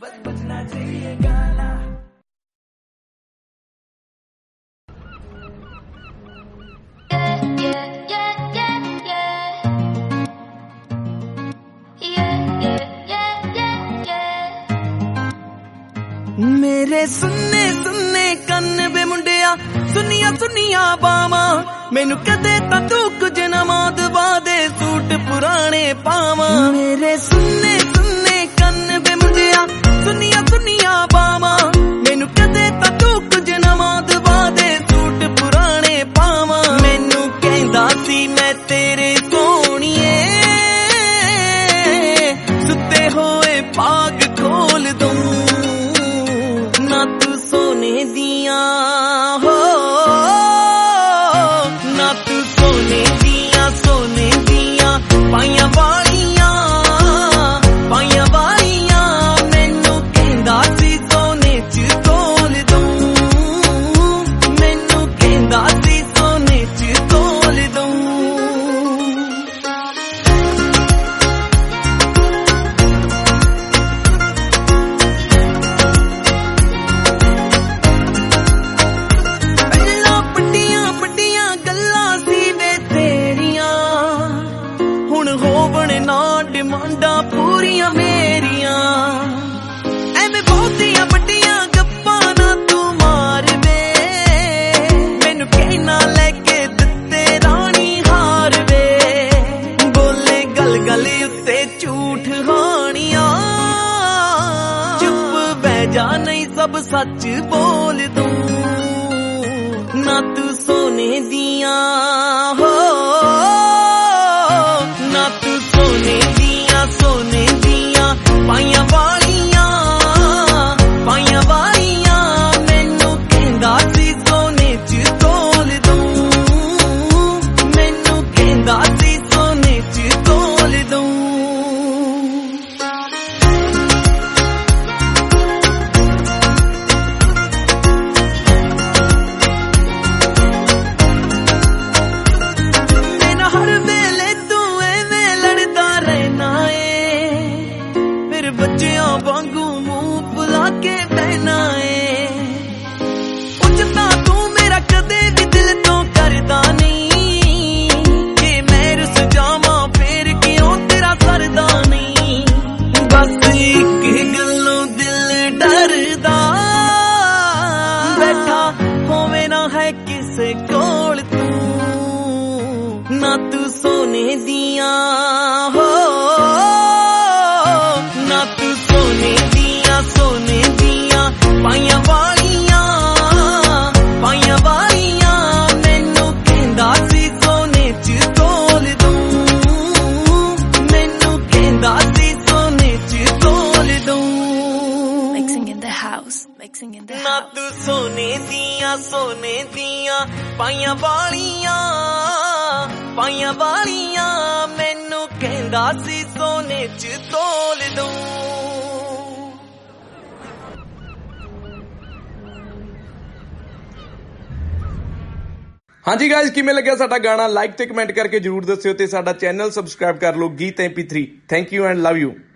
बजना चाहिए गाना। मेरे सुनने सुनने कन्न बे मुंडिया सुनिया सुनिया बावा मैनू कदे ता तू कुछ ना दवा दे सूट पुराने पावा। मेरे सुनने सुनने कन्न बे मुंडिया सुनिया सुनिया बावा मैनू कदे ता तू कुछ ना दवा दे सूट पुराने पावा। मैनू कहंदा सी मैं तेरे सोहणीए सुते होए पाग खोल दूं ना तू सोने दिया हो ना तू सोने दिया पाइया वालियां मैनू कहंदा सी सोने च तोल दूं मैनू कहंदा सी सोने च तोल दूं। डिमांडा पूरियां मेरिया एवें बहुतियां बड़ियां गप्पां ना तू मार दे मैनू कहना लेके दिते रानी हार वे बोले गल गल उत्ते झूठ हानिया चुप बह जा नहीं सब सच बोल दूं ना तू सोने दिया हो ना तू सोने दिया पाइया वालियां मैनू कहंदा सी सोने च तोल दूं मैनू कहंदा सी सोने च तोल दूं। मैनू हर वेले तू एवें लड़दा रहना बच्चियां वांगू मुंह फुला के बहना है उचता तू मेरा कदे भी दिल तो करदा नहीं कि मैं रुस जावां फिर क्यों तेरा सरदा नहीं। बस एक गल्लों दिल डरदा बैठा होवे ना है किसे कोल तू ना तू सोने दिया हो ना तू सोने दिया पाइया वालियां मैनू कहंदा सी सोने च तोल दूं मैनू कहंदा सी सोने च तोल दूं। Mixing in the house. ना तू सोने दिया पाइया वालियां मैनू कहंदा सी सोने च तोल दूं। ਹਾਂਜੀ ਗਾਇਜ਼ ਕਿਵੇਂ ਲੱਗਿਆ ਸਾਡਾ ਗਾਣਾ ਲਾਈਕ ਤੇ ਕਮੈਂਟ ਕਰਕੇ ਜਰੂਰ ਦੱਸਿਓ ਤੇ ਸਾਡਾ ਚੈਨਲ ਸਬਸਕ੍ਰਾਈਬ ਕਰ ਲਓ ਗੀਤ MP3। Thank you and love you.